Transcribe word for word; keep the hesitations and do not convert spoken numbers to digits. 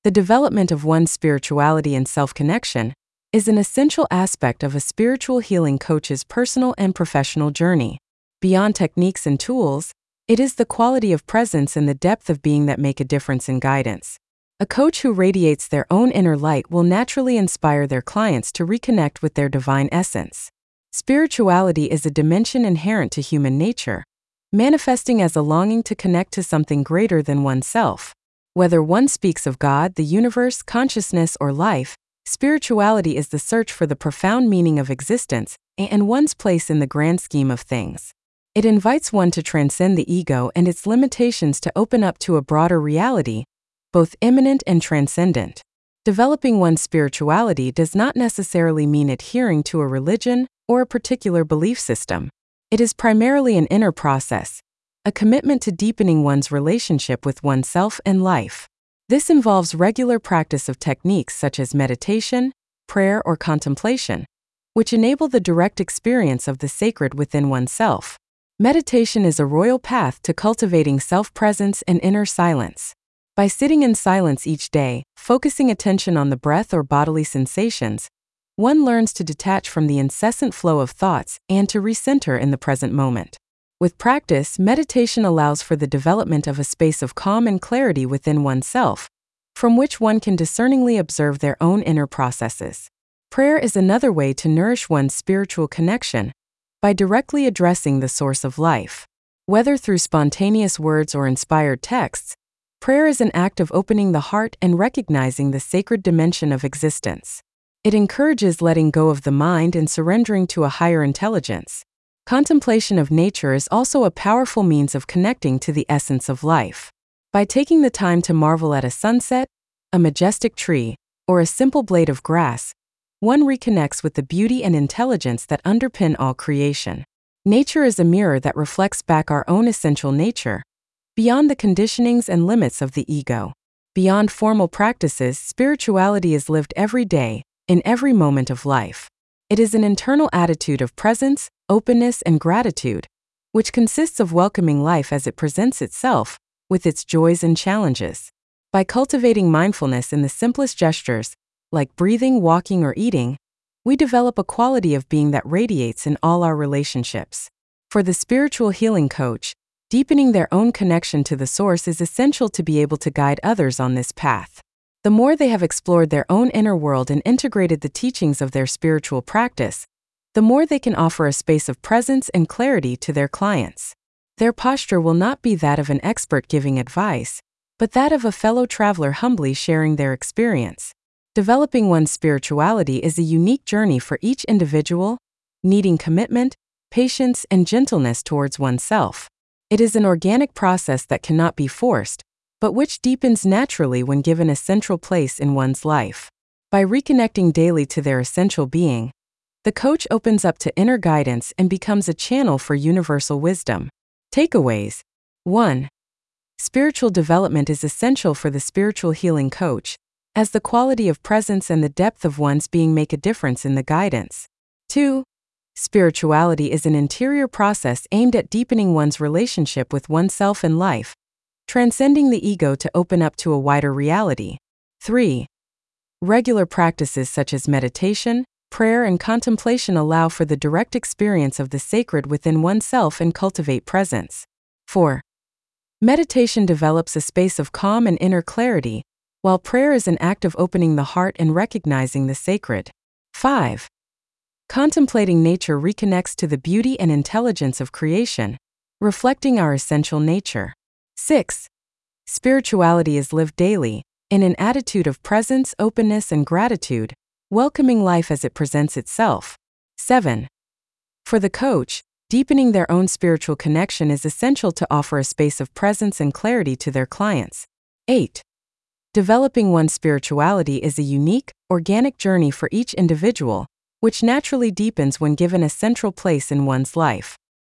The development of one's spirituality and self-connection is an essential aspect of a spiritual healing coach's personal and professional journey. Beyond techniques and tools, it is the quality of presence and the depth of being that make a difference in guidance. A coach who radiates their own inner light will naturally inspire their clients to reconnect with their divine essence. Spirituality is a dimension inherent to human nature, manifesting as a longing to connect to something greater than oneself. Whether one speaks of God, the universe, consciousness, or life, spirituality is the search for the profound meaning of existence and one's place in the grand scheme of things. It invites one to transcend the ego and its limitations to open up to a broader reality, both immanent and transcendent. Developing one's spirituality does not necessarily mean adhering to a religion or a particular belief system. It is primarily an inner process, a commitment to deepening one's relationship with oneself and life. This involves regular practice of techniques such as meditation, prayer, or contemplation, which enable the direct experience of the sacred within oneself. Meditation is a royal path to cultivating self-presence and inner silence. By sitting in silence each day, focusing attention on the breath or bodily sensations, one learns to detach from the incessant flow of thoughts and to recenter in the present moment. With practice, meditation allows for the development of a space of calm and clarity within oneself, from which one can discerningly observe their own inner processes. Prayer is another way to nourish one's spiritual connection, by directly addressing the source of life. Whether through spontaneous words or inspired texts, prayer is an act of opening the heart and recognizing the sacred dimension of existence. It encourages letting go of the mind and surrendering to a higher intelligence. Contemplation of nature is also a powerful means of connecting to the essence of life. By taking the time to marvel at a sunset, a majestic tree, or a simple blade of grass, one reconnects with the beauty and intelligence that underpin all creation. Nature is a mirror that reflects back our own essential nature, beyond the conditionings and limits of the ego. Beyond formal practices, spirituality is lived every day, in every moment of life. It is an internal attitude of presence, openness, and gratitude, which consists of welcoming life as it presents itself, with its joys and challenges. By cultivating mindfulness in the simplest gestures, like breathing, walking, or eating, we develop a quality of being that radiates in all our relationships. For the spiritual healing coach, deepening their own connection to the source is essential to be able to guide others on this path. The more they have explored their own inner world and integrated the teachings of their spiritual practice, the more they can offer a space of presence and clarity to their clients. Their posture will not be that of an expert giving advice, but that of a fellow traveler humbly sharing their experience. Developing one's spirituality is a unique journey for each individual, needing commitment, patience, and gentleness towards oneself. It is an organic process that cannot be forced, but which deepens naturally when given a central place in one's life. By reconnecting daily to their essential being, the coach opens up to inner guidance and becomes a channel for universal wisdom. Takeaways. one. Spiritual development is essential for the spiritual healing coach, as the quality of presence and the depth of one's being make a difference in the guidance. two. Spirituality is an interior process aimed at deepening one's relationship with oneself and life, transcending the ego to open up to a wider reality. three. Regular practices such as meditation, prayer, and contemplation allow for the direct experience of the sacred within oneself and cultivate presence. four. Meditation develops a space of calm and inner clarity, while prayer is an act of opening the heart and recognizing the sacred. five. Contemplating nature reconnects to the beauty and intelligence of creation, reflecting our essential nature. six. Spirituality is lived daily, in an attitude of presence, openness, and gratitude, welcoming life as it presents itself. seven. For the coach, deepening their own spiritual connection is essential to offer a space of presence and clarity to their clients. eight. Developing one's spirituality is a unique, organic journey for each individual, which naturally deepens when given a central place in one's life.